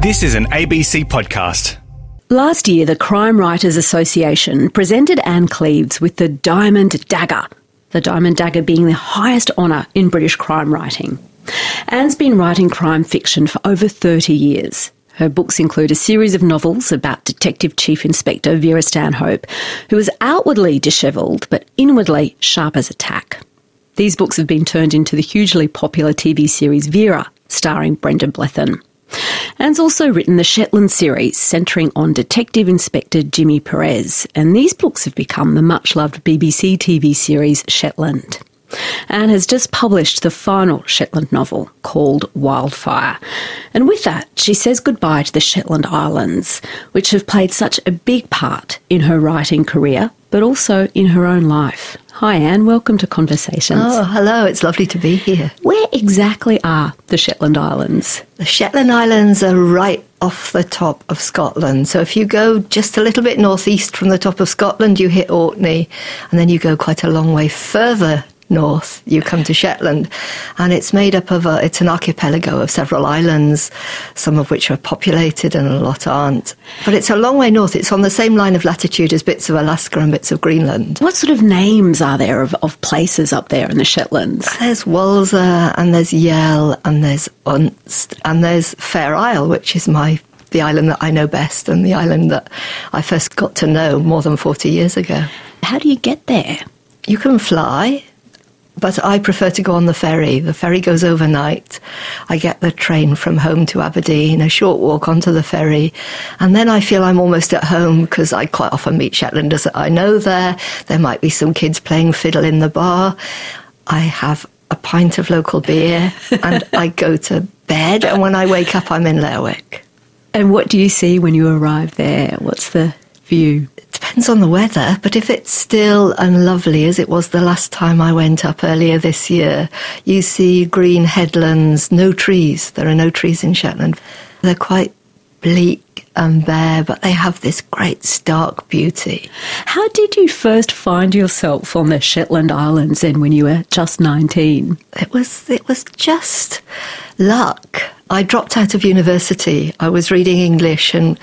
This is an ABC podcast. Last year, the Crime Writers Association presented Anne Cleeves with the Diamond Dagger, the Diamond Dagger being the highest honour in British crime writing. Anne's been writing crime fiction for over 30 years. Her books include a series of novels about Detective Chief Inspector Vera Stanhope, who is outwardly dishevelled but inwardly sharp as a tack. These books have been turned into the hugely popular TV series Vera, starring Brendan Blethyn. Anne's also written the Shetland series, centring on Detective Inspector Jimmy Perez, and these books have become the much-loved BBC TV series Shetland. Anne has just published the final Shetland novel, called Wildfire. And with that, she says goodbye to the Shetland Islands, which have played such a big part in her writing career, but also in her own life. Hi Anne, welcome to Conversations. Oh, hello, it's lovely to be here. Where exactly are the Shetland Islands? The Shetland Islands are right off the top of Scotland. So if you go just a little bit northeast from the top of Scotland, you hit Orkney, and then you go quite a long way further north, you come to Shetland, and it's made up of it's an archipelago of several islands, some of which are populated and a lot aren't. But it's a long way north. It's on the same line of latitude as bits of Alaska and bits of Greenland. What sort of names are there of places up there in the Shetlands? There's Walser, and there's Yell, and there's Unst, and there's Fair Isle, which is the island that I know best and the island that I first got to know more than 40 years ago. How do you get there? You can fly, but I prefer to go on the ferry. The ferry goes overnight. I get the train from home to Aberdeen, a short walk onto the ferry, and then I feel I'm almost at home because I quite often meet Shetlanders that I know there. There might be some kids playing fiddle in the bar. I have a pint of local beer and I go to bed, and when I wake up I'm in Lerwick. And what do you see when you arrive there? What's the view? Depends on the weather, but if it's still and lovely, as it was the last time I went up earlier this year, you see green headlands, no trees. There are no trees in Shetland. They're quite bleak and bare, but they have this great stark beauty. How did you first find yourself on the Shetland Islands then when you were just 19? It was just luck. I dropped out of university. I was reading English and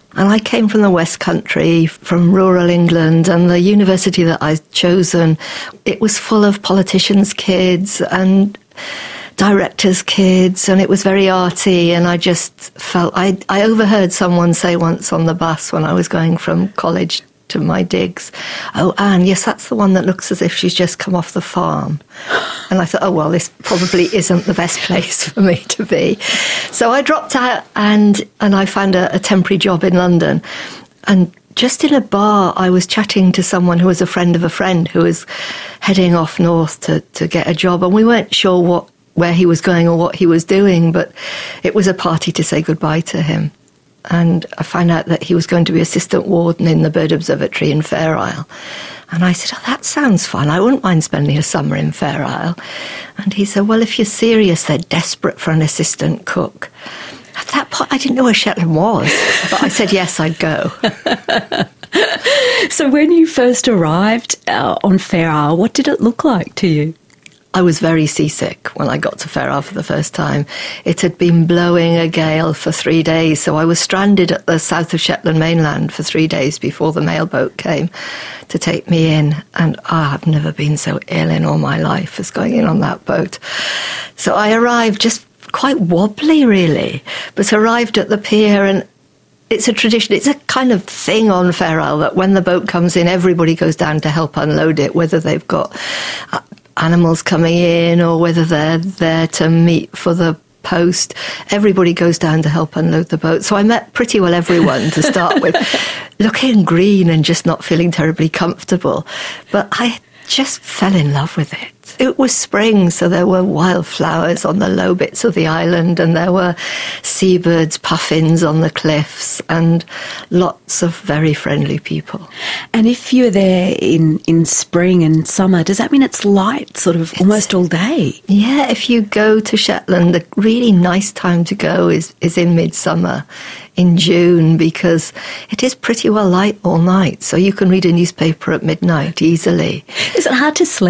I came from the West Country, from rural England, and the university that I'd chosen, it was full of politicians' kids and directors' kids, and it was very arty, and I just felt... I overheard someone say once on the bus when I was going from college to my digs, "Oh, Anne, yes, that's the one that looks as if she's just come off the farm." And I thought, oh, well, this probably isn't the best place for me to be. So I dropped out and I found a temporary job in London. And just in a bar, I was chatting to someone who was a friend of a friend who was heading off north to get a job. And we weren't sure where he was going or what he was doing, but it was a party to say goodbye to him. And I found out that he was going to be assistant warden in the Bird Observatory in Fair Isle. And I said, oh, that sounds fun. I wouldn't mind spending a summer in Fair Isle. And he said, well, if you're serious, they're desperate for an assistant cook. At that point, I didn't know where Shetland was, but I said, yes, I'd go. So when you first arrived on Fair Isle, what did it look like to you? I was very seasick when I got to Fair Isle for the first time. It had been blowing a gale for 3 days, so I was stranded at the south of Shetland mainland for 3 days before the mail boat came to take me in. And I've never been so ill in all my life as going in on that boat. So I arrived just quite wobbly, really, but arrived at the pier, and it's a tradition, it's a kind of thing on Fair Isle that when the boat comes in, everybody goes down to help unload it, whether they've got animals coming in or whether they're there to meet for the post. Everybody goes down to help unload the boat. So I met pretty well everyone to start with, looking green and just not feeling terribly comfortable. But I just fell in love with it. It was spring, so there were wildflowers on the low bits of the island, and there were seabirds, puffins on the cliffs, and lots of very friendly people. And if you're there in spring and summer, does that mean it's light sort of almost all day? Yeah, if you go to Shetland, a really nice time to go is in midsummer, in June, because it is pretty well light all night, so you can read a newspaper at midnight easily. Is it hard to sleep?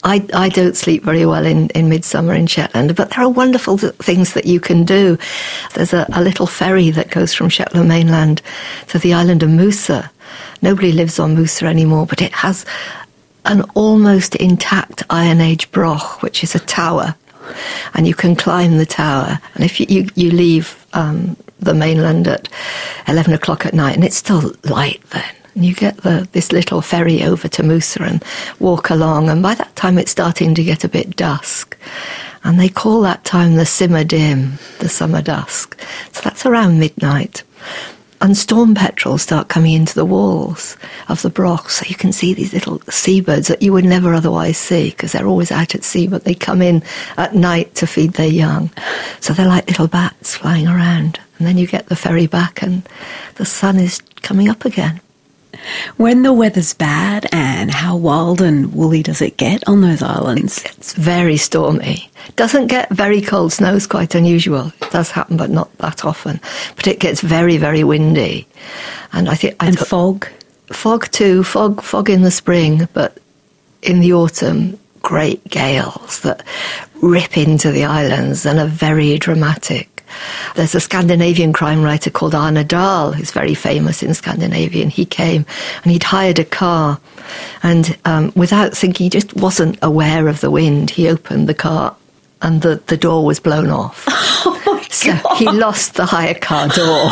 I don't sleep very well in midsummer in Shetland, but there are wonderful things that you can do. There's a little ferry that goes from Shetland mainland to the island of Moosa. Nobody lives on Moosa anymore, but it has an almost intact Iron Age broch, which is a tower, and you can climb the tower. And if you leave the mainland at 11 o'clock at night, and it's still light then, and you get this little ferry over to Moosa and walk along, and by that time it's starting to get a bit dusk. And they call that time the simmer dim, the summer dusk. So that's around midnight. And storm petrels start coming into the walls of the broch, so you can see these little seabirds that you would never otherwise see, because they're always out at sea, but they come in at night to feed their young. So they're like little bats flying around. And then you get the ferry back and the sun is coming up again. When the weather's bad, Anne, how wild and woolly does it get on those islands? It's very stormy. Doesn't get very cold. Snow's quite unusual. It does happen, but not that often. But it gets very, very windy. And I think... And fog? Fog too. Fog in the spring, but in the autumn, great gales that rip into the islands and are very dramatic. There's a Scandinavian crime writer called Arne Dahl, who's very famous in Scandinavia, and he came and he'd hired a car, and without thinking, he just wasn't aware of the wind. He opened the car and the door was blown off. Oh my God. So he lost the hire car door.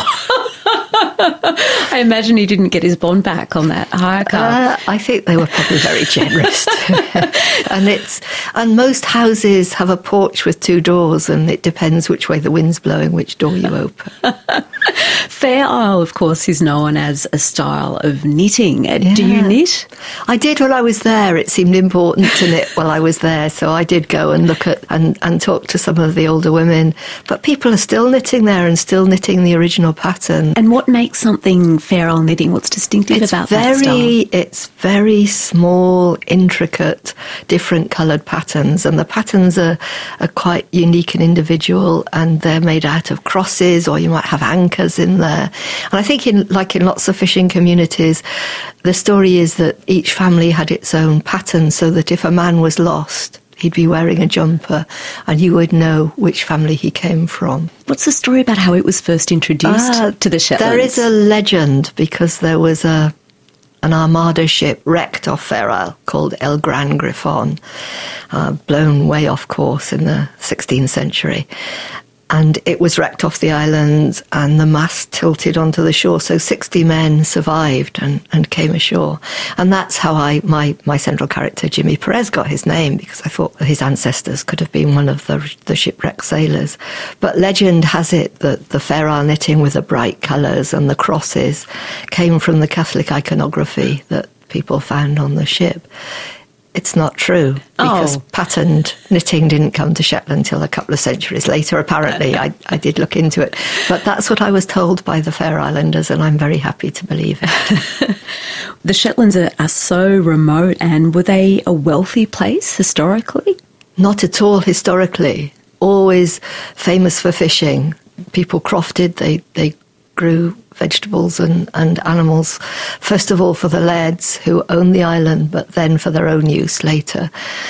I imagine he didn't get his bond back on that hire car. I think they were probably very generous. And most houses have a porch with two doors, and it depends which way the wind's blowing, which door you open. Fair Isle, of course, is known as a style of knitting. Yeah. Do you knit? I did when I was there. It seemed important to knit while I was there, so I did go and look at and talk to some of the older women. But people are still knitting there and still knitting the original pattern. And what makes something Fair Isle knitting? What's distinctive about that style? It's very small, intricate, different coloured patterns, and the patterns are quite unique and individual, and they're made out of crosses, or you might have anchors in there. And I think in lots of fishing communities, the story is that each family had its own pattern, so that if a man was lost, he'd be wearing a jumper and you would know which family he came from. What's the story about how it was first introduced to the Shetlands? There is a legend, because there was an armada ship wrecked off Fair Isle called El Gran Grifon, blown way off course in the 16th century. And it was wrecked off the island, and the mast tilted onto the shore. So 60 men survived and came ashore. And that's how my central character, Jimmy Perez, got his name, because I thought that his ancestors could have been one of the shipwrecked sailors. But legend has it that the Fair Isle knitting with the bright colours and the crosses came from the Catholic iconography that people found on the ship. It's not true, because patterned knitting didn't come to Shetland until a couple of centuries later, apparently. I did look into it. But that's what I was told by the Fair Islanders, and I'm very happy to believe it. The Shetlands are so remote, and were they a wealthy place historically? Not at all historically. Always famous for fishing. People crofted, they grew vegetables and animals, first of all for the lairds who owned the island, but then for their own use later.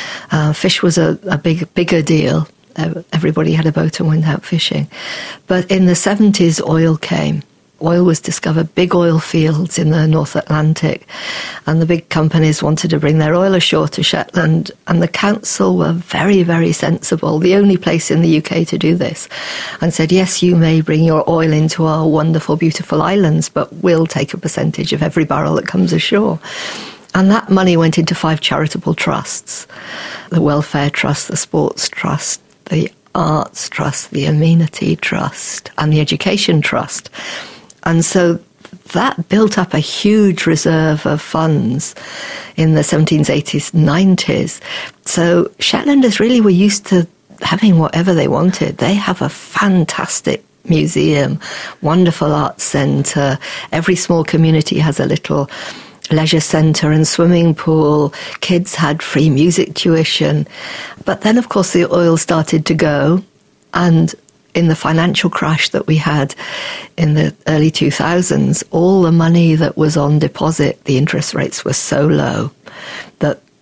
Fish was a bigger deal. Everybody had a boat and went out fishing. But in the 70s, oil came. Oil was discovered, big oil fields in the North Atlantic, and the big companies wanted to bring their oil ashore to Shetland, and the council were very, very sensible, the only place in the UK to do this, and said, yes, you may bring your oil into our wonderful, beautiful islands, but we'll take a percentage of every barrel that comes ashore. And that money went into 5 charitable trusts: the Welfare Trust, the Sports Trust, the Arts Trust, the Amenity Trust, and the Education Trust. And so that built up a huge reserve of funds in the 17s, 80s, 90s. So Shetlanders really were used to having whatever they wanted. They have a fantastic museum, wonderful arts centre. Every small community has a little leisure centre and swimming pool. Kids had free music tuition. But then, of course, the oil started to go, and in the financial crash that we had in the early 2000s, all the money that was on deposit, the interest rates were so low that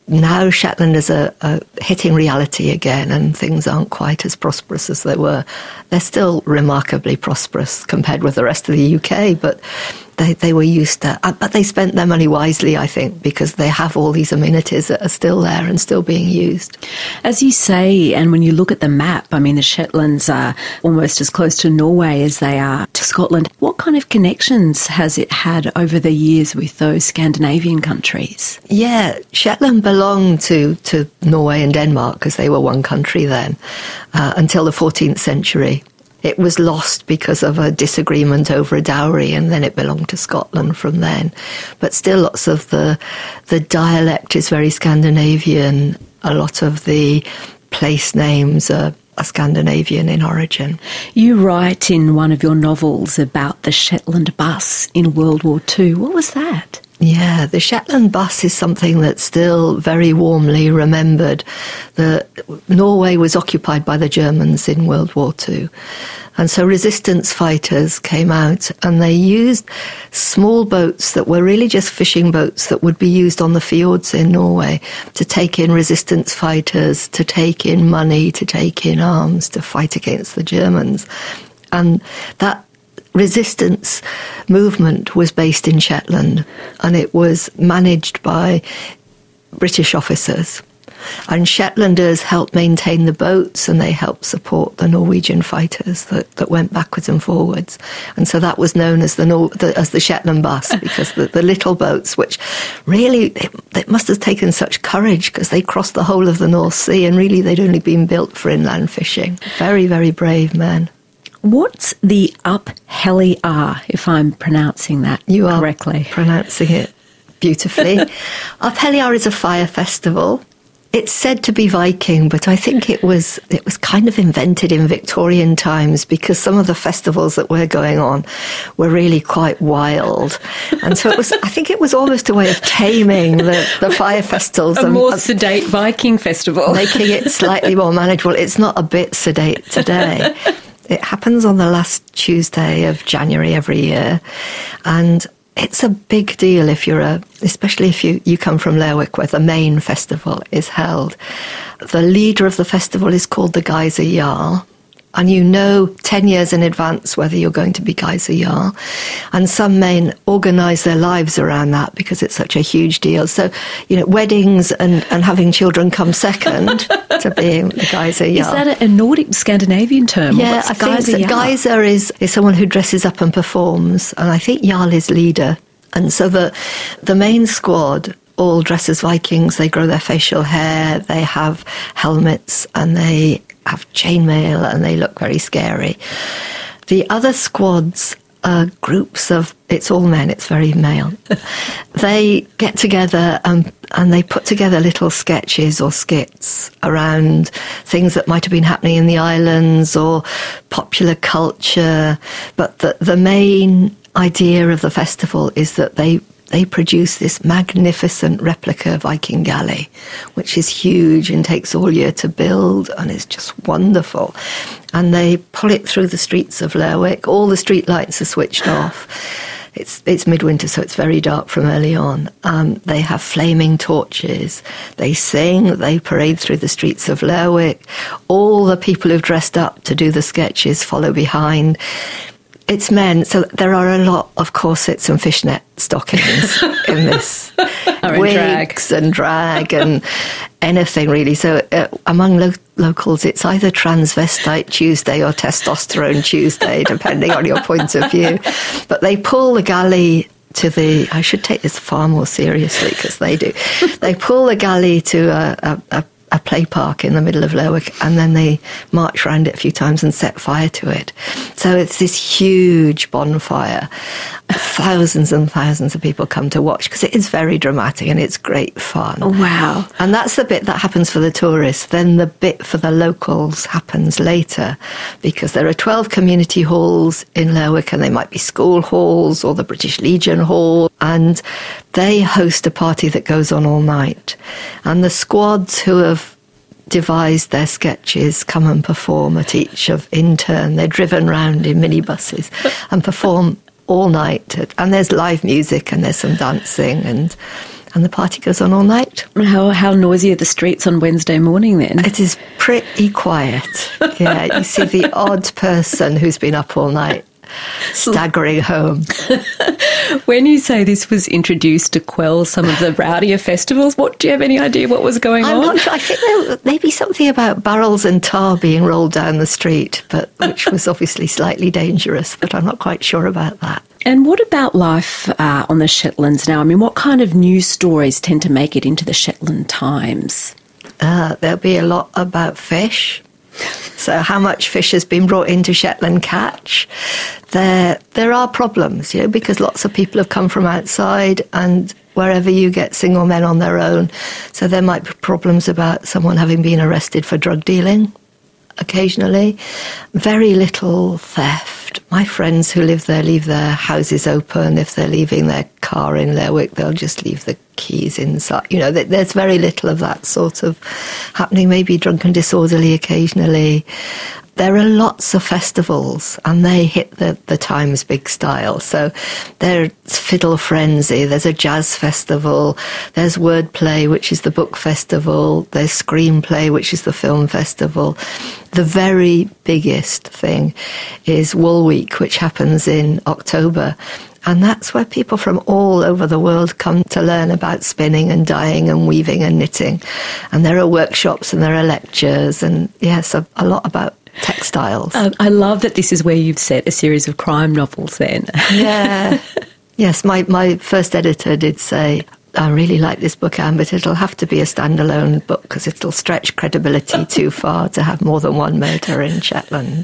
now Shetlanders are hitting reality again, and things aren't quite as prosperous as they were. They're still remarkably prosperous compared with the rest of the UK, but they were used to, but they spent their money wisely, I think, because they have all these amenities that are still there and still being used. As you say, and when you look at the map, I mean, the Shetlands are almost as close to Norway as they are to Scotland. What kind of connections has it had over the years with those Scandinavian countries? Yeah, Shetland belonged to Norway and Denmark because they were one country then, until the 14th century. It was lost because of a disagreement over a dowry, and then it belonged to Scotland from then. But still, lots of the dialect is very Scandinavian. A lot of the place names are Scandinavian in origin. You write in one of your novels about the Shetland bus in World War II. What was that? Yeah, the Shetland bus is something that's still very warmly remembered. Norway was occupied by the Germans in World War II. And so resistance fighters came out and they used small boats that were really just fishing boats that would be used on the fjords in Norway to take in resistance fighters, to take in money, to take in arms, to fight against the Germans. And that resistance movement was based in Shetland, and it was managed by British officers. And Shetlanders helped maintain the boats, and they helped support the Norwegian fighters that went backwards and forwards. And so that was known as the Shetland bus, because the little boats, which really, it must have taken such courage because they crossed the whole of the North Sea, and really they'd only been built for inland fishing. Very, very brave men. What's the Up Helliar, if I'm pronouncing that correctly? You are pronouncing it beautifully. Up Helliar is a fire festival. It's said to be Viking, but I think it was kind of invented in Victorian times, because some of the festivals that were going on were really quite wild. And so I think it was almost a way of taming the fire festivals. A more sedate Viking festival. Making it slightly more manageable. It's not a bit sedate today. It happens on the last Tuesday of January every year, and it's a big deal especially if you come from Lerwick, where the main festival is held. The leader of the festival is called the Geyser Jarl, and you know 10 years in advance whether you're going to be Geyser Jarl. And some men organise their lives around that because it's such a huge deal. So, weddings and having children come second to being the Geyser Jarl. Is that a Nordic Scandinavian term? Yeah, I think Geyser is someone who dresses up and performs, and I think Jarl is leader. And so the main squad all dress as Vikings. They grow their facial hair, they have helmets, and they have chainmail, and they look very scary. The other squads are groups of, it's all men, it's very male. They get together and they put together little sketches or skits around things that might have been happening in the islands or popular culture. But the main idea of the festival is that they produce this magnificent replica Viking galley, which is huge and takes all year to build, and is just wonderful. And they pull it through the streets of Lerwick. All the street lights are switched off. It's midwinter, so it's very dark from early on. They have flaming torches. They sing. They parade through the streets of Lerwick. All the people who've dressed up to do the sketches follow behind. It's men, so there are a lot of corsets and fishnet stockings in this. Wigs and drag and anything really. So among locals, it's either Transvestite Tuesday or Testosterone Tuesday, depending on your point of view. But they pull the galley to I should take this far more seriously because they do. They pull the galley to a play park in the middle of Lerwick, and then they march around it a few times and set fire to it. So it's this huge bonfire. Thousands and thousands of people come to watch because it is very dramatic and it's great fun. Oh, wow. And that's the bit that happens for the tourists. Then the bit for the locals happens later, because there are 12 community halls in Lerwick, and they might be school halls or the British Legion Hall, and they host a party that goes on all night. And the squads who have devised their sketches come and perform at each in turn. They're driven round in minibuses and perform all night. And there's live music and there's some dancing, and and the party goes on all night. How noisy are the streets on Wednesday morning then? It is pretty quiet. Yeah, you see the odd person who's been up all night staggering home. When you say this was introduced to quell some of the rowdier festivals, do you have any idea what was going on? I'm not sure. I think there may be something about barrels and tar being rolled down the street, which was obviously slightly dangerous, but I'm not quite sure about that. And what about life on the Shetlands now? I mean, what kind of news stories tend to make it into the Shetland Times? There'll be a lot about fish. So how much fish has been brought into Shetland catch. There are problems, because lots of people have come from outside, and wherever you get single men on their own. So there might be problems about someone having been arrested for drug dealing occasionally. Very little theft. My friends who live there leave their houses open. If they're leaving their car in Lerwick, they'll just leave the keys inside. There's very little of that sort of happening, maybe drunk and disorderly occasionally. There are lots of festivals, and they hit the Times big style. So there's Fiddle Frenzy, there's a jazz festival, there's Wordplay, which is the book festival, there's Screenplay, which is the film festival. The very biggest thing is Wool Week, which happens in October. And that's where people from all over the world come to learn about spinning and dyeing and weaving and knitting. And there are workshops and there are lectures, and yes, a lot about textiles. I love that this is where you've set a series of crime novels then. Yeah. Yes, my first editor did say, I really like this book, Anne, but it'll have to be a standalone book because it'll stretch credibility too far to have more than one murder in Shetland.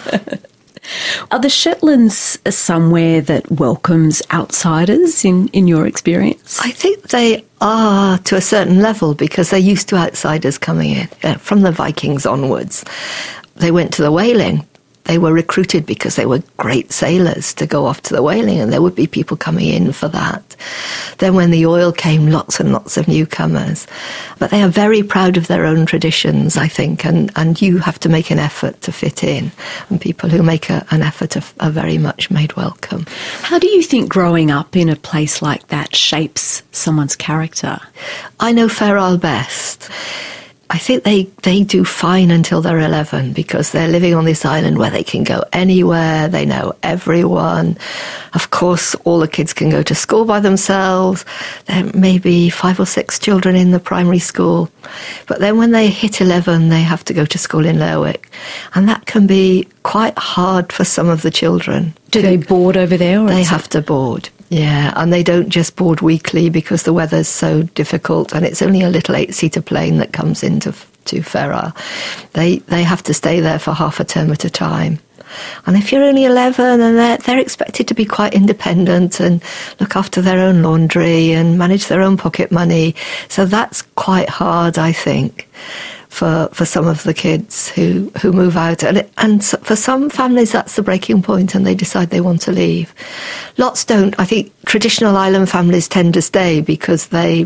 Are the Shetlands somewhere that welcomes outsiders in your experience? I think they are to a certain level because they're used to outsiders coming in from the Vikings onwards. They went to the whaling. They were recruited because they were great sailors to go off to the whaling, and there would be people coming in for that. Then when the oil came, lots and lots of newcomers. But they are very proud of their own traditions, I think, and you have to make an effort to fit in. And people who make an effort are very much made welcome. How do you think growing up in a place like that shapes someone's character? I know Fair Isle best. I think they do fine until they're 11 because they're living on this island where they can go anywhere, they know everyone. Of course, all the kids can go to school by themselves. There may be 5 or 6 children in the primary school. But then when they hit 11, they have to go to school in Lerwick. And that can be quite hard for some of the children. Do they board over there? Or they have to board. Yeah, and they don't just board weekly because the weather's so difficult, and it's only a little 8-seater plane that comes into Fair Isle. They have to stay there for half a term at a time. And if you're only 11, and they're expected to be quite independent and look after their own laundry and manage their own pocket money. So that's quite hard, I think, for some of the kids who move out. And for some families, that's the breaking point, and they decide they want to leave. Lots don't. I think traditional island families tend to stay because their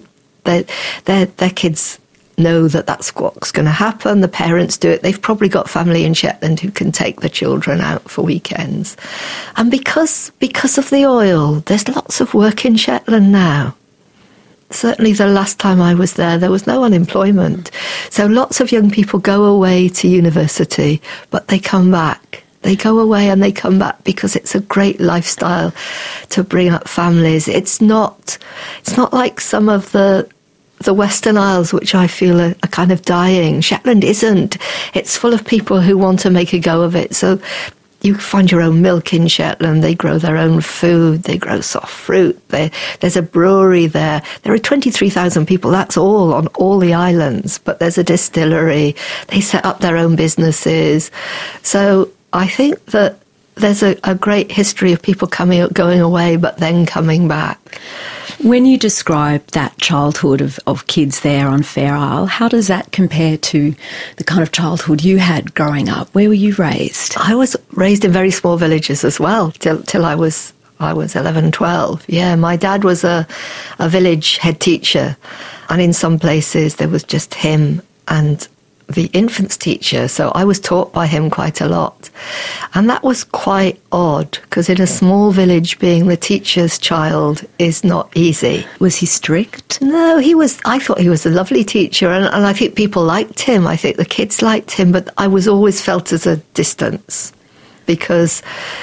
kids know that that's what's going to happen. The parents do it. They've probably got family in Shetland who can take the children out for weekends. And because of the oil, there's lots of work in Shetland now. Certainly the last time I was there was no unemployment. So lots of young people go away to university, but they come back. They go away and they come back because it's a great lifestyle to bring up families. It's not like some of the Western Isles, which I feel are kind of dying. Shetland isn't. It's full of people who want to make a go of it. So you find your own milk in Shetland. They grow their own food. They grow soft fruit. There's a brewery there. There are 23,000 people. That's all on all the islands. But there's a distillery. They set up their own businesses. So I think that there's a great history of people going away, but then coming back. When you describe that childhood of kids there on Fair Isle, how does that compare to the kind of childhood you had growing up? Where were you raised? I was raised in very small villages as well, till I was 11, 12. Yeah, my dad was a village head teacher, and in some places there was just him and the infants teacher, so I was taught by him quite a lot. And that was quite odd, because in a small village, being the teacher's child is not easy. Was he strict? No, I thought he was a lovely teacher, and I think people liked him. I think the kids liked him, but I was always felt as a distance, because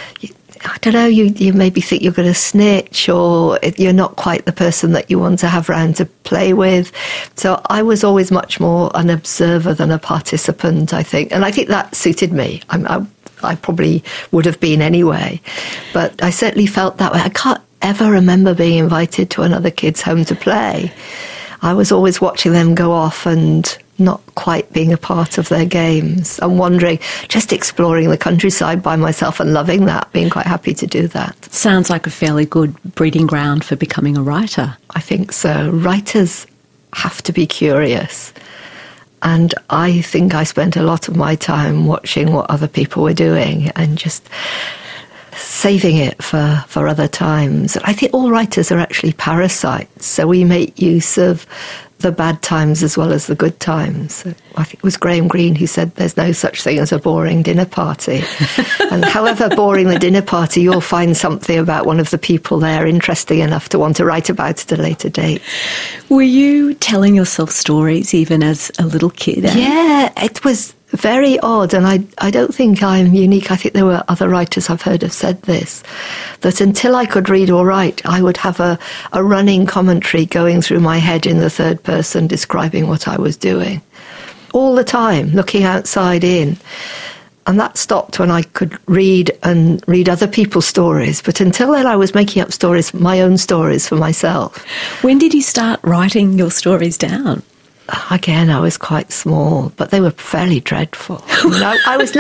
I don't know, you maybe think you're going to snitch, or you're not quite the person that you want to have round to play with. So I was always much more an observer than a participant, I think. And I think that suited me. I probably would have been anyway. But I certainly felt that way. I can't ever remember being invited to another kid's home to play. I was always watching them go off and not quite being a part of their games and wandering, just exploring the countryside by myself and loving that, being quite happy to do that. Sounds like a fairly good breeding ground for becoming a writer. I think so. Writers have to be curious. And I think I spent a lot of my time watching what other people were doing and just saving it for other times. I think all writers are actually parasites, so we make use of the bad times as well as the good times. I think it was Graham Greene who said there's no such thing as a boring dinner party. And however boring the dinner party, you'll find something about one of the people there interesting enough to want to write about at a later date. Were you telling yourself stories even as a little kid? Yeah, it was very odd, and I don't think I'm unique. I think there were other writers I've heard have said this, that until I could read or write, I would have a running commentary going through my head in the third person describing what I was doing. All the time, looking outside in. And that stopped when I could read other people's stories. But until then, I was making up stories, my own stories for myself. When did you start writing your stories down? Again, I was quite small, but they were fairly dreadful. I was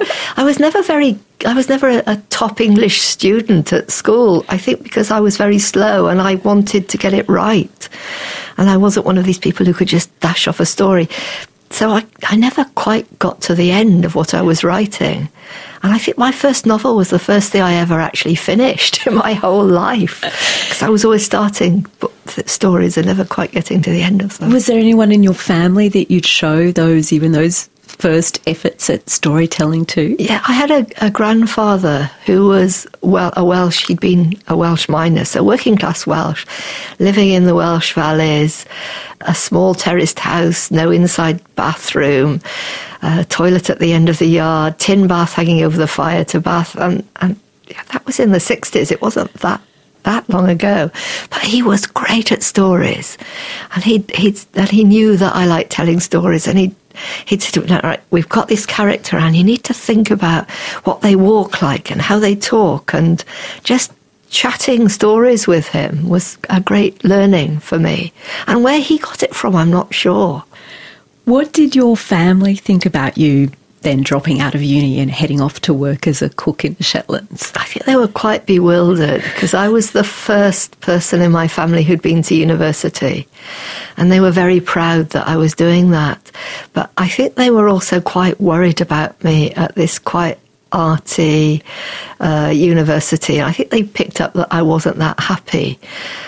never a top English student at school. I think because I was very slow and I wanted to get it right. And I wasn't one of these people who could just dash off a story. So I never quite got to the end of what I was writing. And I think my first novel was the first thing I ever actually finished in my whole life. Because I was always starting stories and never quite getting to the end of them. Was there anyone in your family that you'd show those first efforts at storytelling to? Yeah, I had a grandfather who was he'd been a Welsh miner, so working class Welsh, living in the Welsh valleys, a small terraced house, no inside bathroom, a toilet at the end of the yard, tin bath hanging over the fire to bath, and that was in the 60s. It wasn't that long ago, but he was great at stories, and he knew that I liked telling stories, and he'd say to me, right, we've got this character, and you need to think about what they walk like and how they talk, and just chatting stories with him was a great learning for me. And where he got it from, I'm not sure. What did your family think about you then dropping out of uni and heading off to work as a cook in the Shetlands? I think they were quite bewildered, because I was the first person in my family who'd been to university, and they were very proud that I was doing that. But I think they were also quite worried about me at this quite arty university. I think they picked up that I wasn't that happy.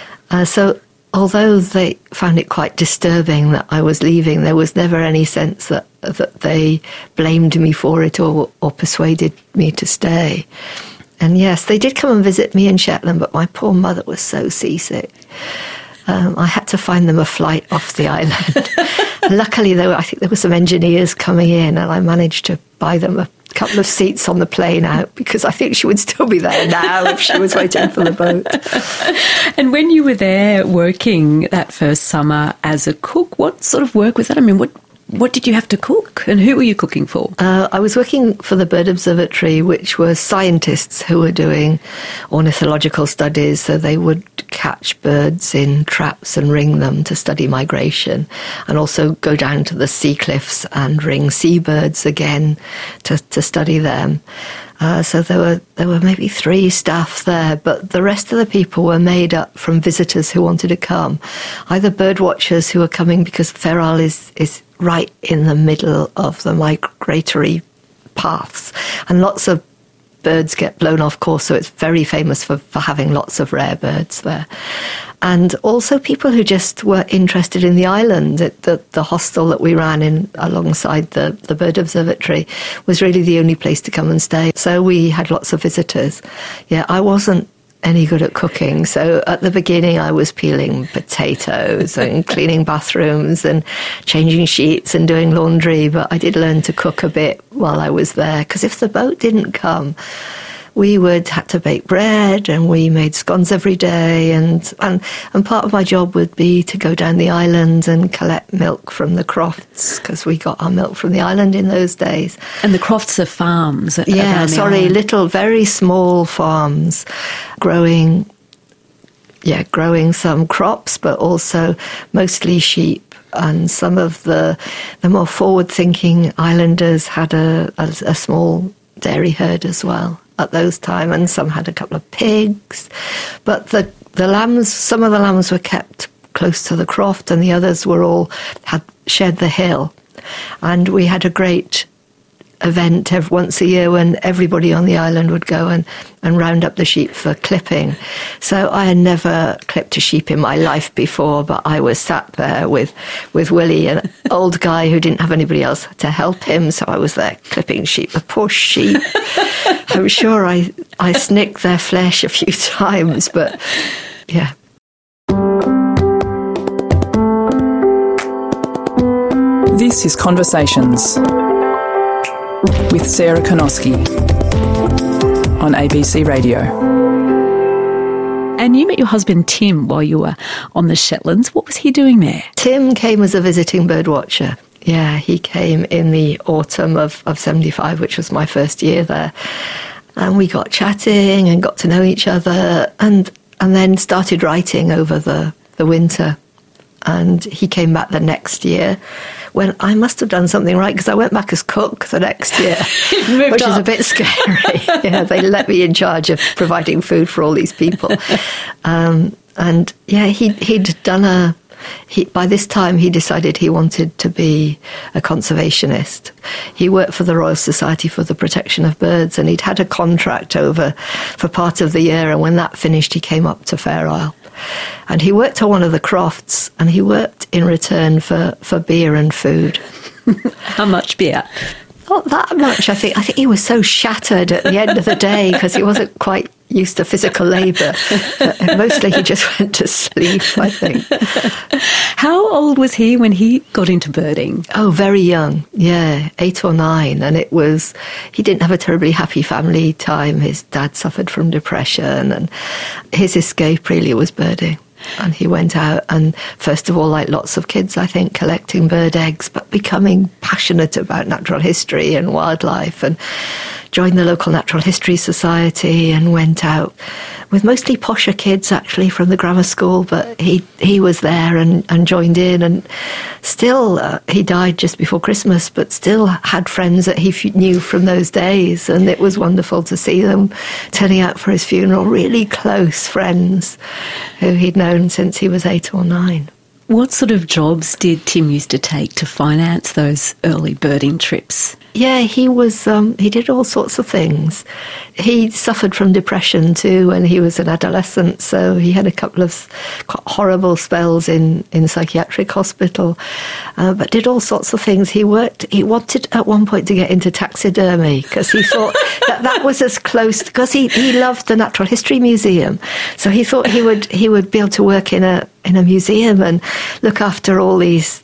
So although they found it quite disturbing that I was leaving, there was never any sense that they blamed me for it or persuaded me to stay. And yes, they did come and visit me in Shetland, but my poor mother was so seasick. I had to find them a flight off the island. Luckily, I think there were some engineers coming in, and I managed to buy them a couple of seats on the plane out, because I think she would still be there now if she was waiting for the boat. And when you were there working that first summer as a cook, what sort of work was that? I mean, what did you have to cook, and who were you cooking for? I was working for the Bird Observatory, which was scientists who were doing ornithological studies. So they would catch birds in traps and ring them to study migration, and also go down to the sea cliffs and ring seabirds again to study them. So there were maybe 3 staff there, but the rest of the people were made up from visitors who wanted to come, either bird watchers who were coming because Ferrol is right in the middle of the migratory paths, and lots of birds get blown off course, so it's very famous for having lots of rare birds there. And also people who just were interested in the island. The hostel that we ran in alongside the bird observatory was really the only place to come and stay. So we had lots of visitors. Yeah, I wasn't any good at cooking. So at the beginning I was peeling potatoes and cleaning bathrooms and changing sheets and doing laundry. But I did learn to cook a bit while I was there, because if the boat didn't come, we would have to bake bread, and we made scones every day. And part of my job would be to go down the island and collect milk from the crofts, because we got our milk from the island in those days. And the crofts are farms? Little, very small farms growing some crops, but also mostly sheep. And some of the more forward-thinking islanders had a small dairy herd as well at those time, and some had a couple of pigs. But the lambs, some of the lambs were kept close to the croft, and the others had shared the hill. And we had a great event once a year when everybody on the island would go and round up the sheep for clipping. So I had never clipped a sheep in my life before, but I was sat there with Willie, an old guy who didn't have anybody else to help him, so I was there clipping sheep. The poor sheep. I'm sure I snicked their flesh a few times, but yeah. This is Conversations with Sarah Konoski on ABC Radio. And you met your husband Tim while you were on the Shetlands. What was he doing there? Tim came as a visiting bird watcher. Yeah, he came in the autumn of 75, which was my first year there. And we got chatting and got to know each other, and then started writing over the winter. And he came back the next year, when I must have done something right, because I went back as cook the next year, which is a bit scary. Yeah, they let me in charge of providing food for all these people. And yeah, he'd done by this time he decided he wanted to be a conservationist. He worked for the Royal Society for the Protection of Birds, and he'd had a contract over for part of the year, and when that finished he came up to Fair Isle. And he worked on one of the crofts, and he worked in return for beer and food. How much beer? Not that much, I think. I think he was so shattered at the end of the day because he wasn't quite used to physical labour. Mostly he just went to sleep, I think. How old was he when he got into birding? Oh, very young, yeah, 8 or 9. And he didn't have a terribly happy family time. His dad suffered from depression, and his escape really was birding. And he went out and, first of all, like lots of kids, I think, collecting bird eggs, but becoming passionate about natural history and wildlife, and joined the local Natural History Society and went out with mostly posher kids, actually, from the grammar school. But he was there and joined in, and still, he died just before Christmas, but still had friends that he knew from those days. And it was wonderful to see them turning out for his funeral, really close friends who he'd known since he was 8 or 9. What sort of jobs did Tim used to take to finance those early birding trips? Yeah, he did all sorts of things. He suffered from depression too when he was an adolescent, so he had a couple of horrible spells in psychiatric hospital, but did all sorts of things. He wanted at one point to get into taxidermy because he thought that was as close, because he loved the Natural History Museum, so he thought he would be able to work in a museum and look after all these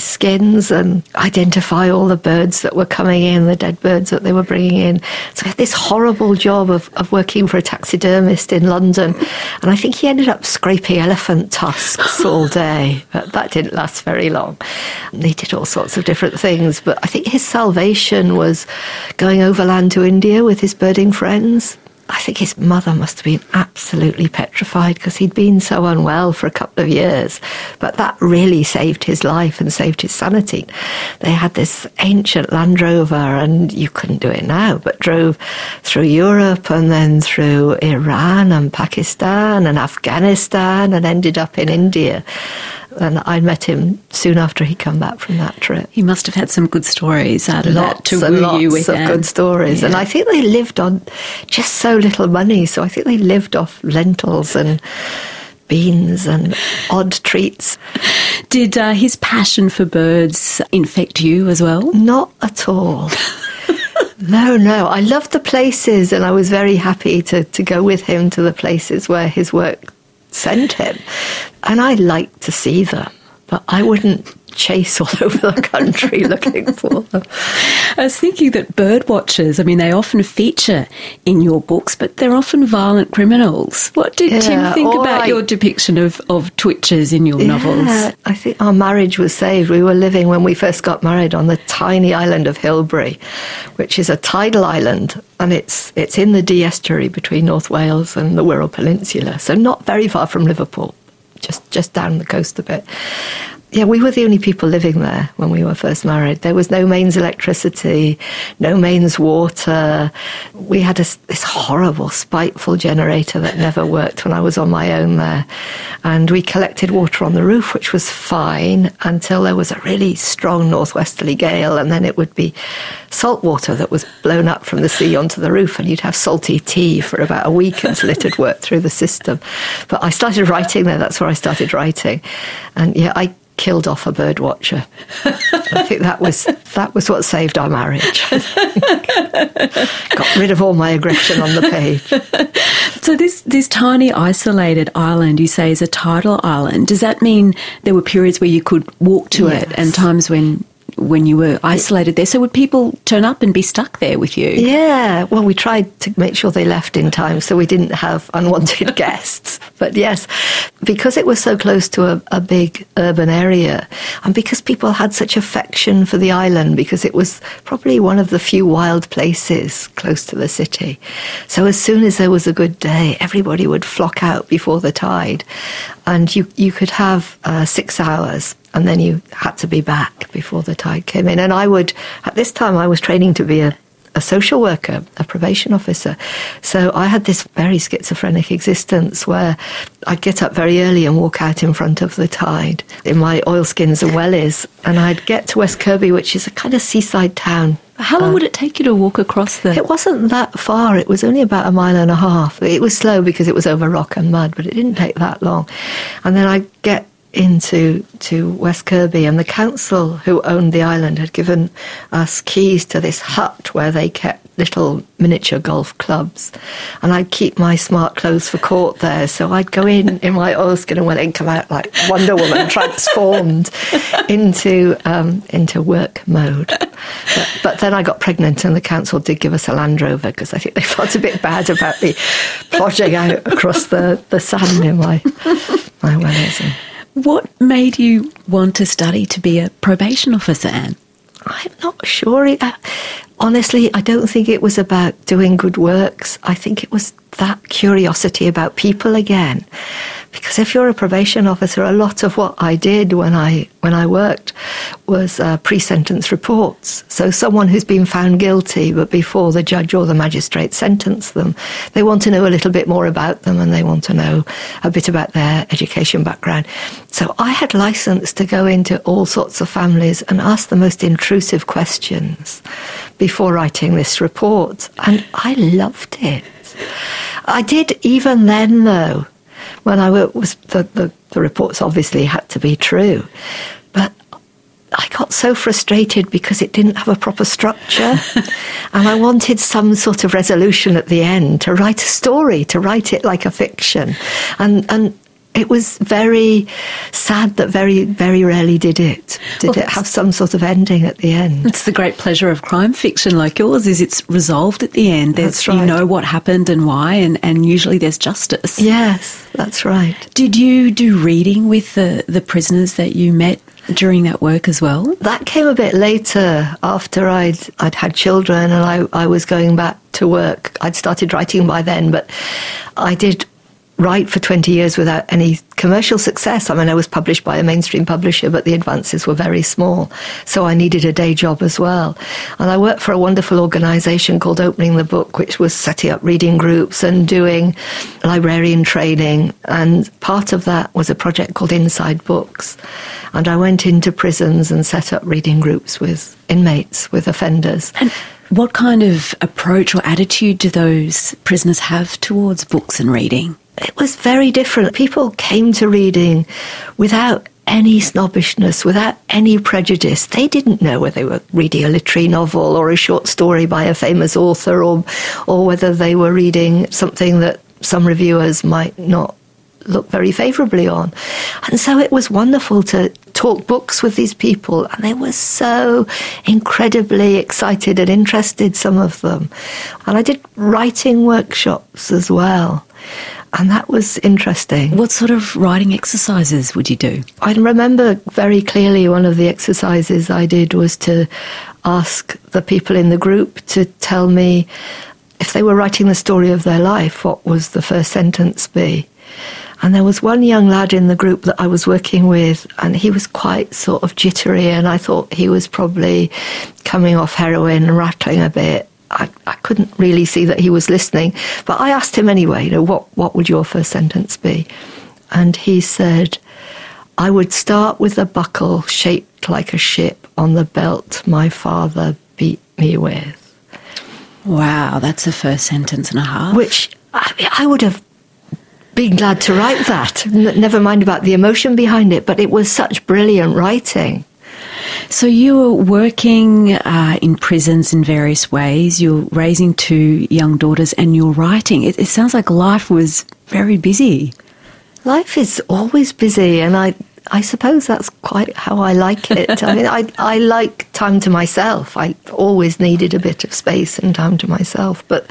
skins and identify all the birds that were coming in, the dead birds that they were bringing in. So he had this horrible job of working for a taxidermist in London. And I think he ended up scraping elephant tusks all day, but that didn't last very long. And he did all sorts of different things, but I think his salvation was going overland to India with his birding friends. I think his mother must have been absolutely petrified because he'd been so unwell for a couple of years. But that really saved his life and saved his sanity. They had this ancient Land Rover, and you couldn't do it now, but drove through Europe and then through Iran and Pakistan and Afghanistan and ended up in India. And I met him soon after he'd come back from that trip. He must have had some good stories out of that to and woo you with, lots of good stories. Yeah. And I think they lived on just so little money, so I think they lived off lentils and beans and odd treats. Did his passion for birds infect you as well? Not at all. No. I loved the places, and I was very happy to go with him to the places where his work sent him. And I liked to see them, but I wouldn't chase all over the country looking for them. I was thinking that bird watchers, I mean, they often feature in your books, but they're often violent criminals. What did Tim think about your depiction of twitchers in your novels? I think our marriage was saved. We were living, when we first got married, on the tiny island of Hilbre, which is a tidal island, and it's in the Dee estuary between North Wales and the Wirral Peninsula, so not very far from Liverpool, just down the coast a bit. Yeah, we were the only people living there when we were first married. There was no mains electricity, no mains water. We had this horrible, spiteful generator that never worked when I was on my own there. And we collected water on the roof, which was fine until there was a really strong northwesterly gale, and then it would be salt water that was blown up from the sea onto the roof, and you'd have salty tea for about a week until it had worked through the system. But I started writing there. That's where I started writing. And yeah, I killed off a bird watcher. I think that was what saved our marriage. Got rid of all my aggression on the page. So this tiny isolated island, you say, is a tidal island. Does that mean there were periods where you could walk to it and times when you were isolated there? So would people turn up and be stuck there with you? Yeah, well, we tried to make sure they left in time so we didn't have unwanted guests. But yes, because it was so close to a big urban area, and because people had such affection for the island, because it was probably one of the few wild places close to the city. So as soon as there was a good day, everybody would flock out before the tide. And you could have 6 hours, and then you had to be back before the tide came in. And at this time, I was training to be a social worker, a probation officer. So I had this very schizophrenic existence where I'd get up very early and walk out in front of the tide in my oilskins and wellies. And I'd get to West Kirby, which is a kind of seaside town. How long would it take you to walk across there? It wasn't that far. It was only about 1.5 miles. It was slow because it was over rock and mud, but it didn't take that long. And then I'd get into West Kirby, and the council who owned the island had given us keys to this hut where they kept little miniature golf clubs, and I'd keep my smart clothes for court there, so I'd go in my oilskin and then come out like Wonder Woman transformed into work mode. But then I got pregnant, and the council did give us a Land Rover because I think they felt a bit bad about me plodding out across the sand in my wellies. What made you want to study to be a probation officer, Anne? I'm not sure. Honestly, I don't think it was about doing good works. I think it was that curiosity about people again. Because if you're a probation officer, a lot of what I did when I worked was pre-sentence reports. So someone who's been found guilty, but before the judge or the magistrate sentence them, they want to know a little bit more about them, and they want to know a bit about their education background. So I had license to go into all sorts of families and ask the most intrusive questions before writing this report. And I loved it. I did even then, though. When I was, the reports obviously had to be true, but I got so frustrated because it didn't have a proper structure, and I wanted some sort of resolution at the end, to write a story, to write it like a fiction, and it was very sad that very, very rarely did it have some sort of ending at the end. It's the great pleasure of crime fiction like yours, is it's resolved at the end. That's right. You know what happened and why, and usually there's justice. Yes, that's right. Did you do reading with the prisoners that you met during that work as well? That came a bit later, after I'd had children and I was going back to work. I'd started writing by then, but I did write for 20 years without any commercial success. I mean, I was published by a mainstream publisher, but the advances were very small. So I needed a day job as well. And I worked for a wonderful organisation called Opening the Book, which was setting up reading groups and doing librarian training. And part of that was a project called Inside Books. And I went into prisons and set up reading groups with inmates, with offenders. And what kind of approach or attitude do those prisoners have towards books and reading? It was very different. People came to reading without any snobbishness, without any prejudice. They didn't know whether they were reading a literary novel or a short story by a famous author, or whether they were reading something that some reviewers might not look very favourably on. And so it was wonderful to talk books with these people, and they were so incredibly excited and interested, some of them. And I did writing workshops as well. And that was interesting. What sort of writing exercises would you do? I remember very clearly one of the exercises I did was to ask the people in the group to tell me, if they were writing the story of their life, what was the first sentence be? And there was one young lad in the group that I was working with, and he was quite sort of jittery, and I thought he was probably coming off heroin and rattling a bit. I couldn't really see that he was listening, but I asked him anyway, what would your first sentence be? And he said, I would start with a buckle shaped like a ship on the belt my father beat me with. Wow, that's a first sentence and a half. Which I would have been glad to write that, never mind about the emotion behind it, but it was such brilliant writing. So you were working in prisons in various ways. You're raising 2 young daughters and you're writing. It sounds like life was very busy. Life is always busy, and I suppose that's quite how I like it. I mean, I like time to myself. I always needed a bit of space and time to myself, but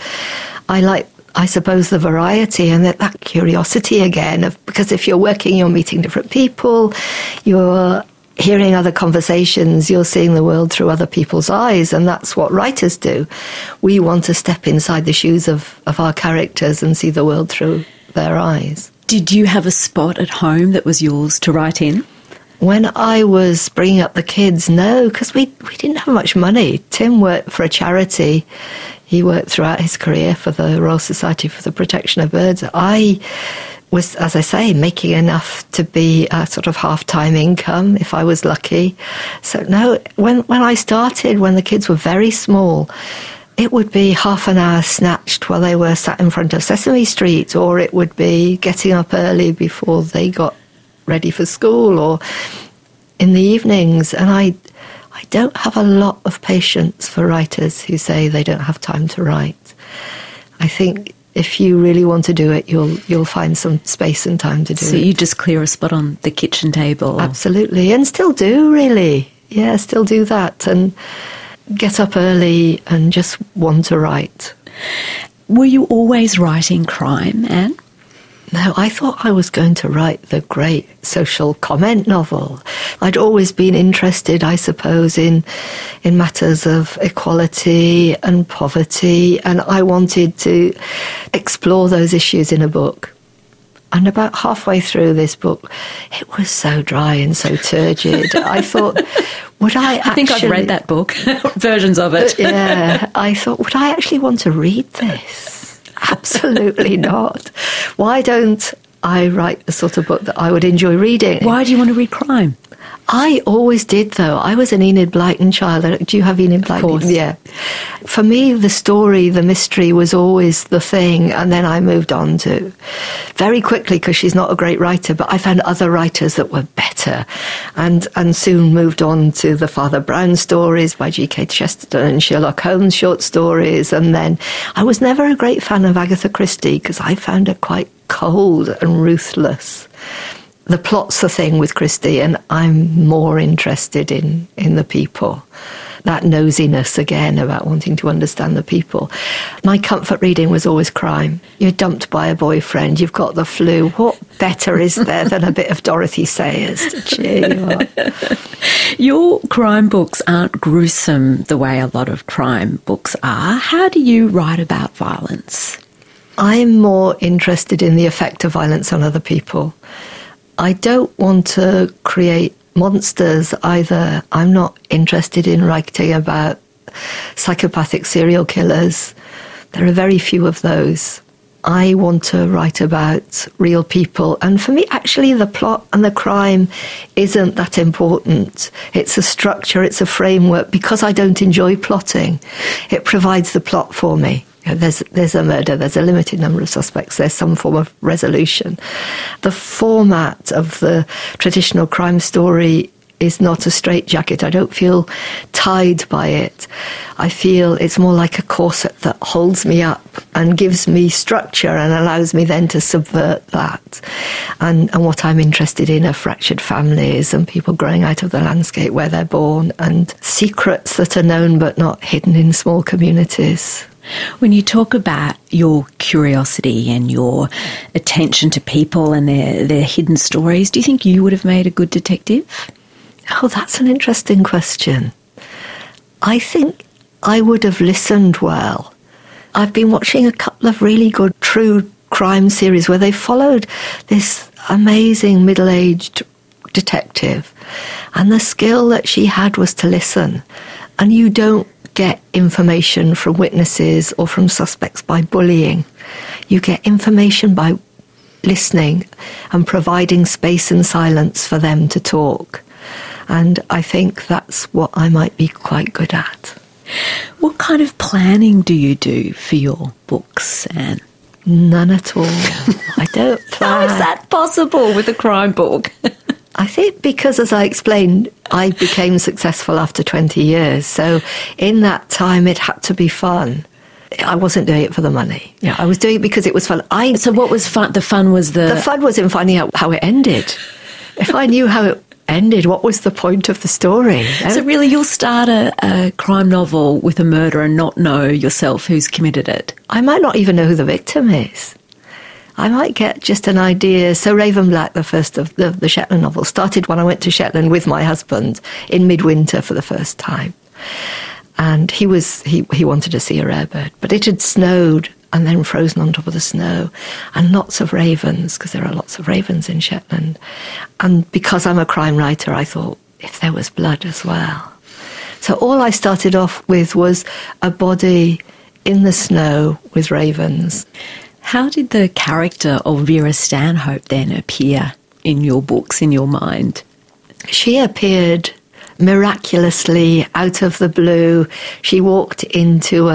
I like, I suppose, the variety and that curiosity again, because if you're working, you're meeting different people, you're hearing other conversations, you're seeing the world through other people's eyes, and that's what writers do. We want to step inside the shoes of our characters and see the world through their eyes. Did you have a spot at home that was yours to write in? When I was bringing up the kids, no, because we didn't have much money. Tim worked for a charity. He worked throughout his career for the Royal Society for the Protection of Birds. I was, as I say, making enough to be a sort of half-time income if I was lucky. So no, when I started, when the kids were very small, it would be half an hour snatched while they were sat in front of Sesame Street, or it would be getting up early before they got ready for school, or in the evenings. And I don't have a lot of patience for writers who say they don't have time to write. I think if you really want to do it, you'll find some space and time to do it. So you just clear a spot on the kitchen table? Absolutely, and still do, really. Yeah, still do that, and get up early and just want to write. Were you always writing crime, Anne? No, I thought I was going to write the great social comment novel. I'd always been interested, I suppose, in matters of equality and poverty, and I wanted to explore those issues in a book. And about halfway through this book, it was so dry and so turgid. I thought, would I actually... I think I've read that book, versions of it. Yeah, I thought, would I actually want to read this? Absolutely not. Why don't I write the sort of book that I would enjoy reading? Why do you want to read crime? I always did, though. I was an Enid Blyton child. Do you have Enid Blyton? Of course. Yeah. For me, the story, the mystery was always the thing, and then I moved on to, very quickly, because she's not a great writer, but I found other writers that were better, and soon moved on to the Father Brown stories by G.K. Chesterton and Sherlock Holmes short stories, and then I was never a great fan of Agatha Christie, because I found her quite cold and ruthless. The plot's the thing with Christie, and I'm more interested in the people. That nosiness, again, about wanting to understand the people. My comfort reading was always crime. You're dumped by a boyfriend, you've got the flu. What better is there than a bit of Dorothy Sayers to cheer you up? Your crime books aren't gruesome the way a lot of crime books are. How do you write about violence? I'm more interested in the effect of violence on other people. I don't want to create monsters either. I'm not interested in writing about psychopathic serial killers. There are very few of those. I want to write about real people. And for me, actually, the plot and the crime isn't that important. It's a structure, it's a framework. Because I don't enjoy plotting, it provides the plot for me. You know, there's a murder, there's a limited number of suspects, there's some form of resolution. The format of the traditional crime story is not a straitjacket. I don't feel tied by it. I feel it's more like a corset that holds me up and gives me structure and allows me then to subvert that. And what I'm interested in are fractured families and people growing out of the landscape where they're born, and secrets that are known but not hidden in small communities. When you talk about your curiosity and your attention to people and their hidden stories, do you think you would have made a good detective? Oh, that's an interesting question. I think I would have listened well. I've been watching a couple of really good true crime series where they followed this amazing middle-aged detective, and the skill that she had was to listen. And you don't get information from witnesses or from suspects by bullying. You get information by listening and providing space and silence for them to talk. And I think that's what I might be quite good at. What kind of planning do you do for your books, Anne? None at all. I don't plan. How is that possible with a crime book? I think because, as I explained, I became successful after 20 years. So in that time, it had to be fun. I wasn't doing it for the money. Yeah, I was doing it because it was fun. So what was fun? The fun was The fun was in finding out how it ended. If I knew how it ended, what was the point of the story? So really, you'll start a crime novel with a murder and not know yourself who's committed it? I might not even know who the victim is. I might get just an idea. So Raven Black, the first of the Shetland novel, started when I went to Shetland with my husband in midwinter for the first time. And he wanted to see a rare bird, but it had snowed and then frozen on top of the snow, and lots of ravens, because there are lots of ravens in Shetland. And because I'm a crime writer, I thought, if there was blood as well. So all I started off with was a body in the snow with ravens. How did the character of Vera Stanhope then appear in your books, in your mind? She appeared miraculously out of the blue. She walked into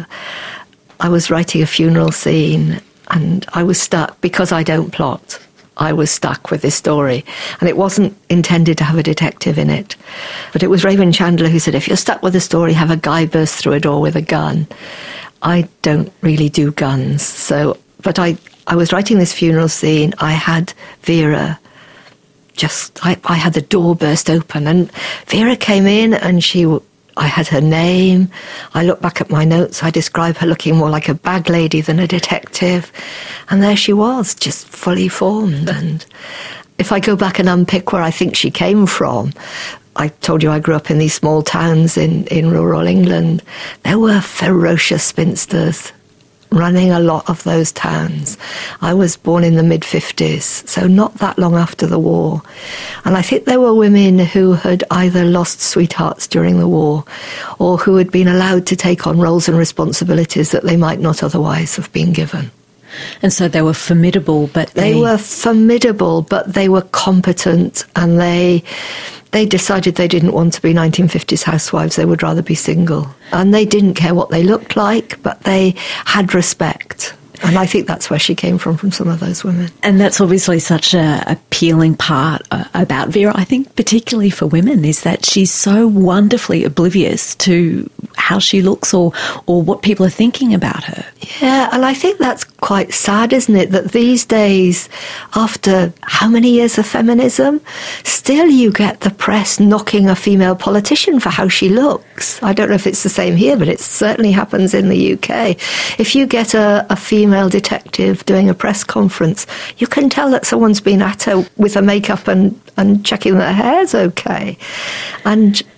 I was writing a funeral scene and I was stuck because I don't plot. I was stuck with this story, and it wasn't intended to have a detective in it. But it was Raymond Chandler who said, if you're stuck with a story, have a guy burst through a door with a gun. I don't really do guns. But I was writing this funeral scene. I had Vera I had the door burst open, and Vera came in, and I had her name. I look back at my notes. I describe her looking more like a bag lady than a detective. And there she was, just fully formed. And if I go back and unpick where I think she came from, I told you I grew up in these small towns in rural England. There were ferocious spinsters running a lot of those towns. I was born in the mid-50s, so not that long after the war. And I think there were women who had either lost sweethearts during the war or who had been allowed to take on roles and responsibilities that they might not otherwise have been given. And so they were formidable, but they were formidable, but they were competent, and they decided they didn't want to be 1950s housewives. They would rather be single. And they didn't care what they looked like, but they had respect. And I think that's where she came from some of those women. And that's obviously such a appealing part about Vera, I think, particularly for women, is that she's so wonderfully oblivious to how she looks or what people are thinking about her. Yeah, and I think that's quite sad, isn't it? That these days, after how many years of feminism, still you get the press knocking a female politician for how she looks. I don't know if it's the same here, but it certainly happens in the UK. If you get a female detective doing a press conference, you can tell that someone's been at her with her makeup and checking their hair's okay. And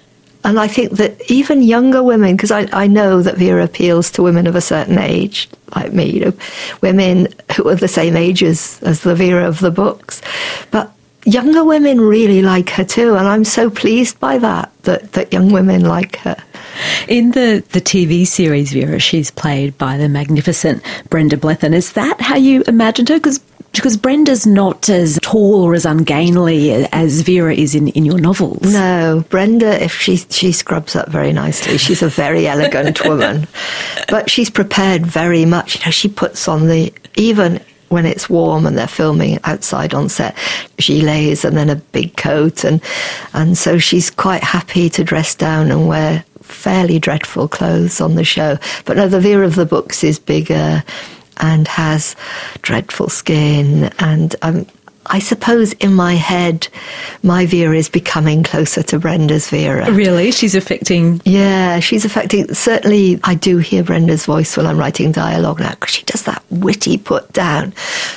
And I think that even younger women, because I know that Vera appeals to women of a certain age, like me, you know, women who are the same age as the Vera of the books. But younger women really like her too, and I'm so pleased by that young women like her. In the TV series Vera, she's played by the magnificent Brenda Blethyn. Is that how you imagined her? Because Brenda's not as tall or as ungainly as Vera is in your novels. No, Brenda, if she scrubs up very nicely. She's a very elegant woman. But she's prepared very much. You know, she puts on even when it's warm and they're filming outside on set, gilets and then a big coat. And so she's quite happy to dress down and wear fairly dreadful clothes on the show. But no, the Vera of the books is bigger and has dreadful skin. And I suppose in my head, my Vera is becoming closer to Brenda's Vera. Really? She's affecting... Yeah, she's affecting... Certainly, I do hear Brenda's voice when I'm writing dialogue now, because she does that witty put down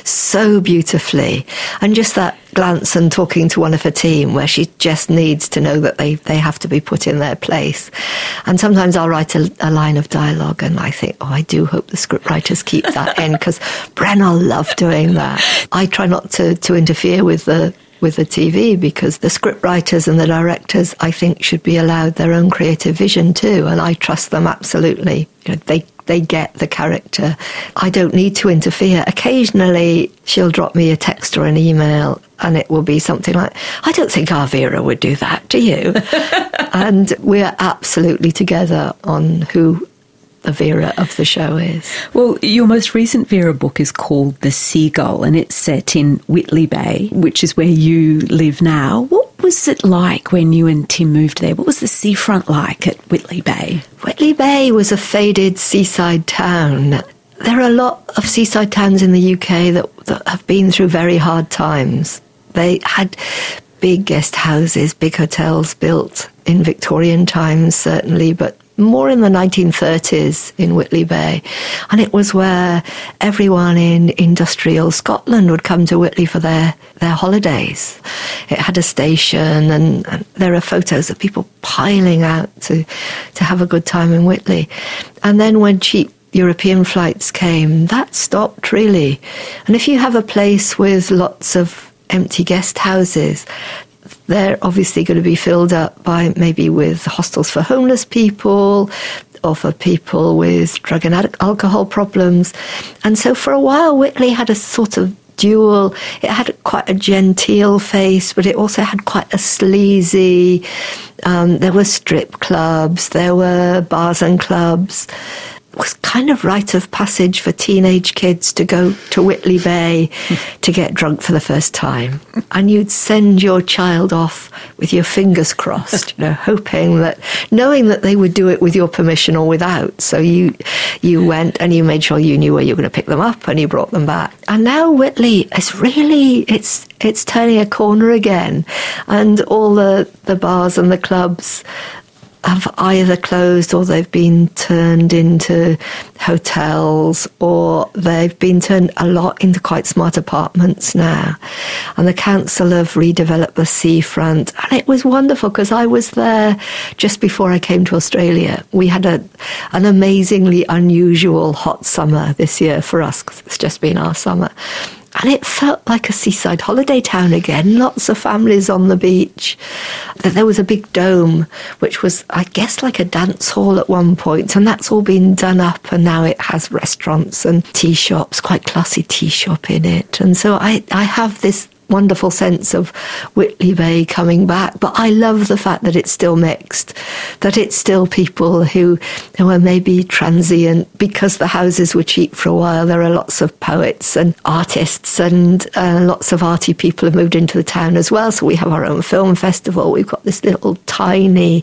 so beautifully. And just that glance and talking to one of her team where she just needs to know that they have to be put in their place. And sometimes I'll write a line of dialogue and I think, I do hope the scriptwriters keep that in, because Brenna love doing that. I try not to interfere with the TV, because the scriptwriters and the directors, I think, should be allowed their own creative vision too, and I trust them absolutely. You know, they get the character. I don't need to interfere. Occasionally, she'll drop me a text or an email, and it will be something like, I don't think our Vera would do that, do you? And we're absolutely together on who the Vera of the show is. Well, your most recent Vera book is called The Seagull, and it's set in Whitley Bay, which is where you live now. What was it like when you and Tim moved there? What was the seafront like at Whitley Bay? Whitley Bay was a faded seaside town. There are a lot of seaside towns in the UK that have been through very hard times. They had big guest houses, big hotels built in Victorian times, certainly, but more in the 1930s in Whitley Bay. And it was where everyone in industrial Scotland would come to Whitley for their holidays. It had a station, and there are photos of people piling out to have a good time in Whitley. And then when cheap European flights came, that stopped really. And if you have a place with lots of empty guest houses, they're obviously going to be filled up by maybe with hostels for homeless people or for people with drug and alcohol problems. And so for a while, Whitley had a sort of dual, it had quite a genteel face, but it also had quite a sleazy, there were strip clubs, there were bars and clubs. It was kind of rite of passage for teenage kids to go to Whitley Bay to get drunk for the first time. And you'd send your child off with your fingers crossed, you know, knowing that they would do it with your permission or without. So you went and you made sure you knew where you were going to pick them up, and you brought them back. And now Whitley is really, it's turning a corner again. And all the bars and the clubs have either closed or they've been turned into hotels, or they've been turned a lot into quite smart apartments now. And the council have redeveloped the seafront, and it was wonderful because I was there just before I came to Australia. We had an amazingly unusual hot summer this year for us, because it's just been our summer. And it felt like a seaside holiday town again, lots of families on the beach. There was a big dome, which was, I guess, like a dance hall at one point, and that's all been done up, and now it has restaurants and tea shops, quite classy tea shop in it. And so I have this wonderful sense of Whitley Bay coming back, but I love the fact that it's still mixed, that it's still people who are maybe transient because the houses were cheap for a while. There are lots of poets and artists, and lots of arty people have moved into the town as well. So we have our own film festival. We've got this little tiny,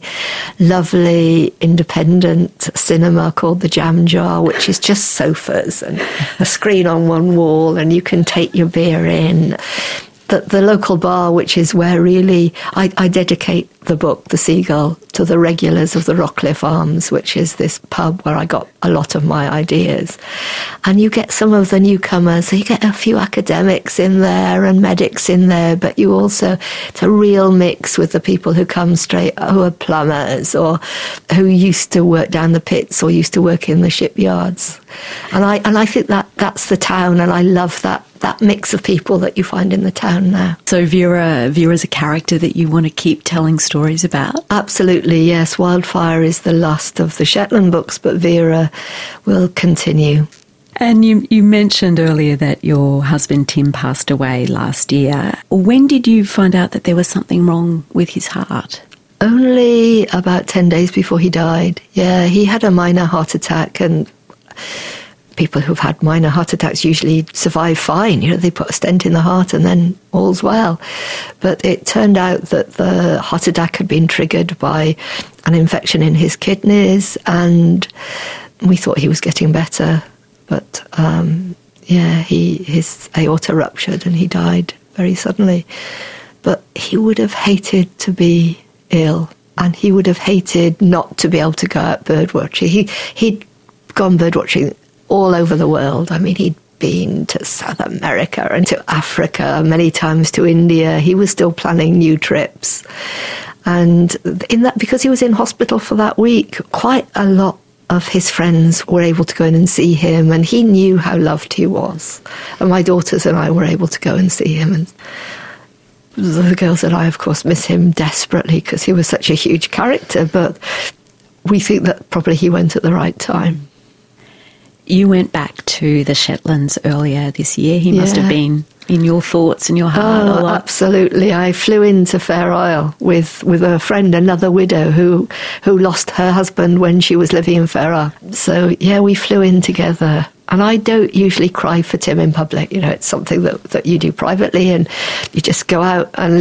lovely independent cinema called the Jam Jar, which is just sofas and a screen on one wall, and you can take your beer in. The local bar, which is where really I dedicate the book, The Seagull, to the regulars of the Rockcliffe Arms, which is this pub where I got a lot of my ideas. And you get some of the newcomers, so you get a few academics in there and medics in there, but you also, it's a real mix with the people who come straight, who are plumbers or who used to work down the pits or used to work in the shipyards. And I think that's the town, and I love that mix of people that you find in the town now. So Vera's a character that you want to keep telling stories about? Absolutely, yes. Wildfire is the last of the Shetland books, but Vera will continue. And you mentioned earlier that your husband Tim passed away last year. When did you find out that there was something wrong with his heart? Only about 10 days before he died. Yeah, he had a minor heart attack, and people who've had minor heart attacks usually survive fine. You know, they put a stent in the heart and then all's well. But it turned out that the heart attack had been triggered by an infection in his kidneys, and we thought he was getting better. But, his aorta ruptured and he died very suddenly. But he would have hated to be ill, and he would have hated not to be able to go out bird watching. He'd gone bird watching all over the world. I mean, he'd been to South America and to Africa, many times to India. He was still planning new trips. And in that, because he was in hospital for that week, quite a lot of his friends were able to go in and see him, and he knew how loved he was. And my daughters and I were able to go and see him. And the girls and I, of course, miss him desperately because he was such a huge character, but we think that probably he went at the right time. You went back to the Shetlands earlier this year. He must have been in your thoughts and your heart a lot. Absolutely. I flew into Fair Isle with a friend, another widow who lost her husband when she was living in Fair Isle. So, yeah, we flew in together. And I don't usually cry for Tim in public. You know, it's something that you do privately, and you just go out and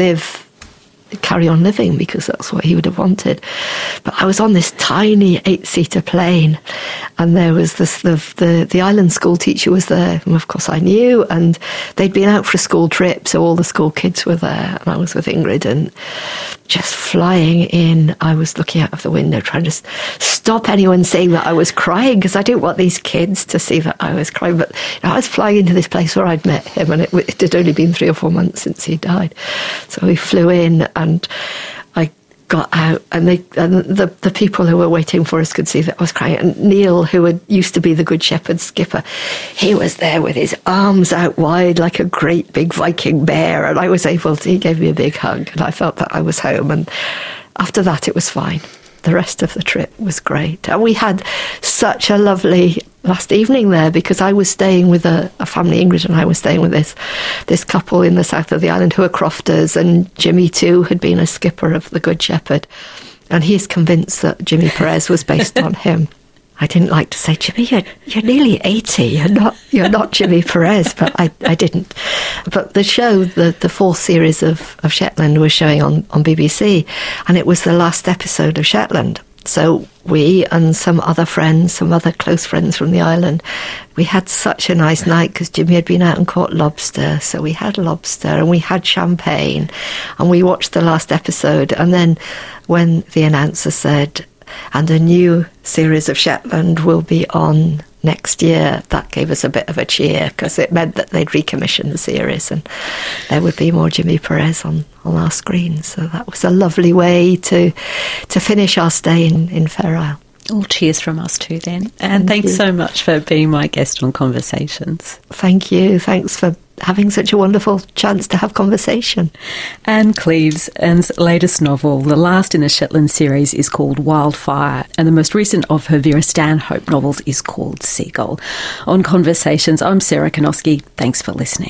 carry on living, because that's what he would have wanted. But I was on this tiny 8-seater plane, and there was the island school teacher was there, and of course I knew, and they'd been out for a school trip, so all the school kids were there, and I was with Ingrid, and just flying in, I was looking out of the window trying to stop anyone saying that I was crying, because I didn't want these kids to see that I was crying. But I was flying into this place where I'd met him, and it had only been 3 or 4 months since he died. So we flew in, and I got out, and the people who were waiting for us could see that I was crying. And Neil, who used to be the Good Shepherd skipper, he was there with his arms out wide like a great big Viking bear, and I was able to, he gave me a big hug, and I felt that I was home. And after that, it was fine. The rest of the trip was great. And we had such a lovely last evening there, because I was staying with a family, Ingrid and I were staying with this couple in the south of the island who are crofters, and Jimmy too had been a skipper of the Good Shepherd, and he's convinced that Jimmy Perez was based on him. I didn't like to say, Jimmy, you're nearly 80, you're not Jimmy Perez, but I didn't. But the show, the 4th series of Shetland was showing on BBC, and it was the last episode of Shetland. So we and some other friends, some other close friends from the island, we had such a nice night, because Jimmy had been out and caught lobster. So we had lobster and we had champagne, and we watched the last episode. And then when the announcer said, and a new series of Shetland will be on next year, that gave us a bit of a cheer, because it meant that they'd recommission the series and there would be more Jimmy Perez on our screen. So that was a lovely way to finish our stay in Fair Isle. All cheers from us too then. And thanks so much for being my guest on Conversations. Thank you. Thanks for having such a wonderful chance to have conversation. Anne Cleeves, Anne's latest novel, the last in the Shetland series, is called Wildfire, and the most recent of her Vera Stanhope novels is called Seagull. On Conversations, I'm Sarah Konoski. Thanks for listening.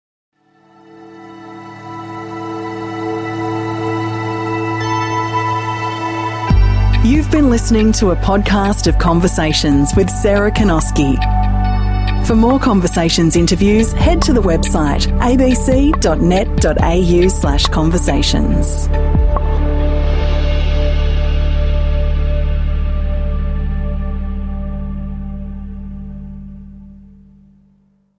You've been listening to a podcast of Conversations with Sarah Konoski. For more Conversations interviews, head to the website abc.net.au/conversations.